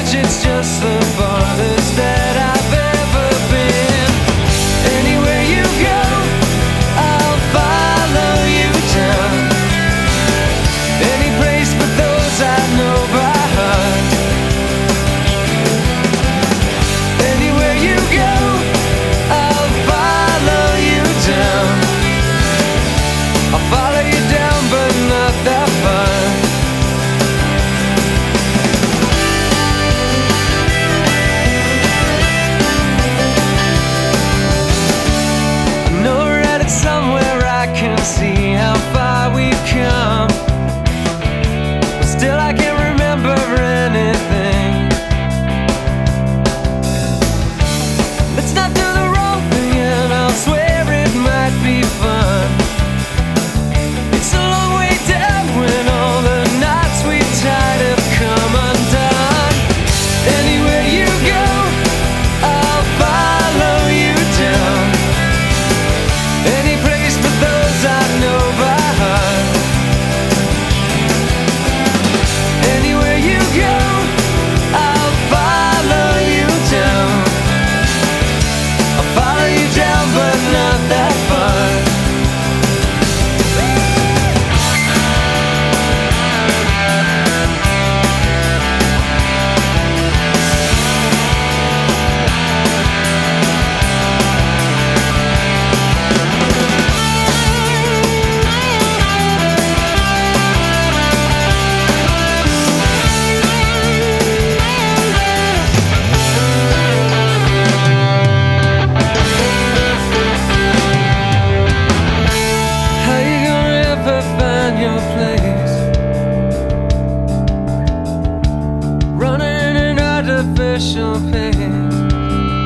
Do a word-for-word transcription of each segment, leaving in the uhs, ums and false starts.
age, it's just the farthest that I've ever been. Anywhere you go, I'll follow you down. Any place but those I know by heart. Anywhere you go, I'll follow you down. I'll follow you down, but not that far. Somewhere I can see how far we've come, but still I can't remember anything. Let's not do the wrong thing, and I'll swear it might be fun. It's a long way down when all the knots we tied have come undone. Anywhere you go, I'll follow you down. Any place but those I know by heart. Anywhere you go, I'll follow you down. I'll follow you down, but not that far. Your place, running an artificial pace.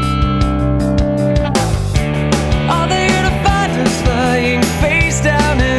Are they gonna find us lying face down in